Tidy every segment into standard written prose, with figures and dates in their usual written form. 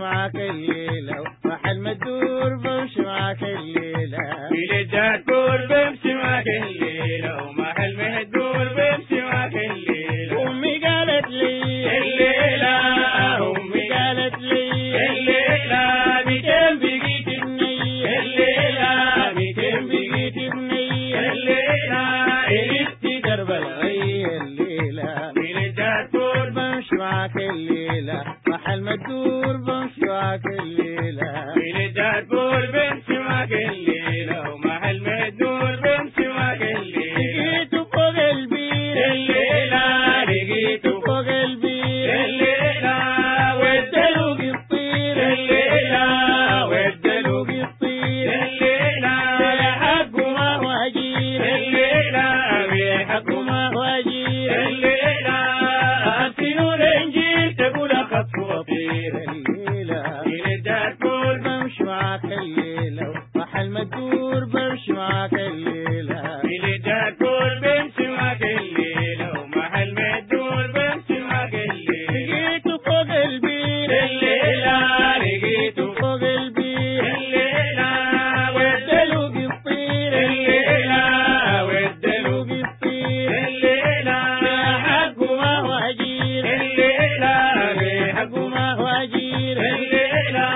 معاك الليلة ومحل ما تدور بمشي معاك الليلة في الدارفور بمشي معاك الليلة ومحل ما تدور بمشي معاك الليلة. أمي قالت لي الليلة أمي قالت لي الليلة بكم بقيت بنية الليلة بكم بقيت بنية الليلة عرفتي درب الغي الليلة في الدارفور بمشي معاك الليلة محل ما تدور بمشي معاك الليلة في الدارفور بمشي معاك الليلة ومحل ما تدور بمشي معاك الليلة. لقيته فوق البير الليلة لقيته فوق البير الليلة والدلوق يطير الليلة والدلوق يطير الليلة حقه ما هو أجير الليلة حقه ما هو أجير الليلة أرسلوا الإنجيل تقول أخف وطير الليلة في الدارفور بمشي معاك الليلة محل ما تدور بمشي معاك الليلة في الدارفور بمشي معاك الليلة ومحل ما تدور بمشي معاك الليلة. لقيته فوق البير الليلة لقيته فوق البير الليلة والدلوق يطير الليلة والدلوق يطير الليلة حقه ما هو أجير الليلة حقه ما هو أجير الليلة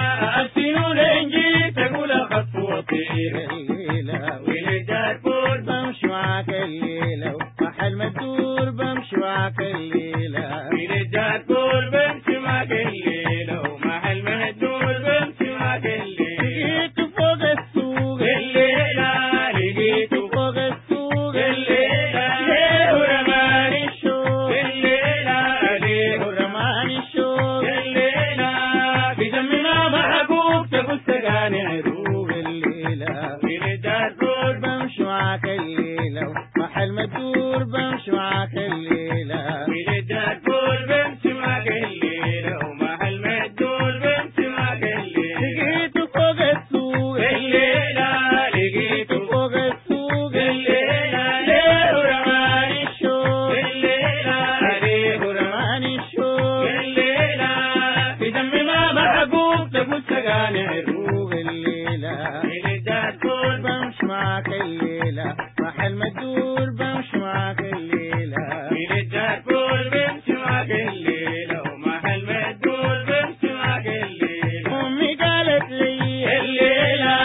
أرسلوا الإنجيل تقول أخف وطير الليلة في الدارفور بمشي معاك الليلة محل ما تدور بمشي معاك الليلة في الدارفور بمشي معاك الليلة ومحل ما تدور بمشي معاك الليلة. لقيته فوق السوق الليلة لقيته فوق السوق الليلة ليه رماني الشوق الليلة ليه رماني الشوق الليلة في جنبنا محبوب تقول سقاني عروق الليلة في الدارفور بمشي معاك الليلة محل ما تدور بمشي معاك الليلة في الدارفور بمشي معاك الليلة ومحل ما تدور بمشي معاك الليلة. لقيته فوق السوق الليلة لقيته فوق السوق الليلة ليه رماني الشوق الليلة ليه رماني الشوق الليلة في دمي ما محبوب تقول سقاني عروق الليلة في الدارفور بمشي معاك الليلة محل ما تدور بمشي معاك الليلة في الدارفور بمشي معاك الليلة ومحل ما تدور بمشي معاك الليلة. أمي قالت لي الليلة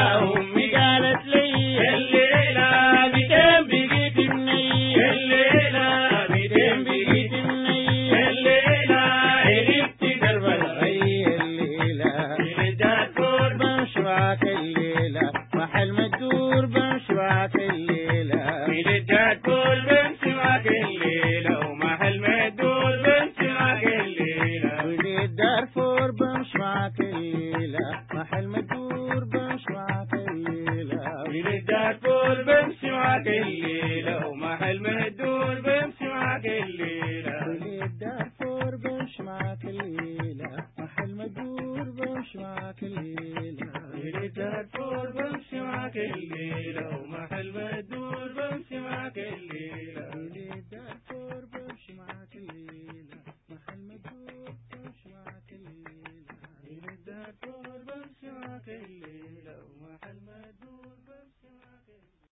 أمي قالت لي الليلة بكم بقيت بنية الليلة بكم بقيت بنية الليلة عرفتي درب الغي الليلة في الدارفور بمشي معاك الليلة محل ما تدور بمشي معاك الليلة في الدارفور بمشي معاك الليلة ومحل ما تدور بمشي معاك الليلة. ولي الدارفور بمشي معاك الليلة محل ما تدور بمشي معاك الليلة في الدارفور بمشي معاك الليلة ومحل ما تدور بمشي معاك الليلة. ولي الدارفور بمشي معاك الليلة محل ما تدور بمشي معاك الليلة في الدارفور بمشي معاك الليلة ومحل ما تدور بمشي معاك الليلة. ولي الدارفور بمشي معاك الليلة